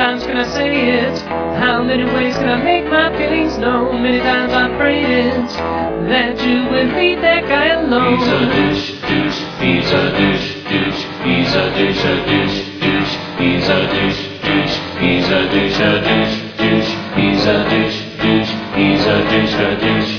times can I say it? How many ways can I make my feelings known? Many times I prayed that you would leave that guy alone. He's a douche, douche, he's a douche, douche, he's a douche, douche, he's a douche, douche, he's a douche, douche, he's a douche, douche, he's a douche, douche.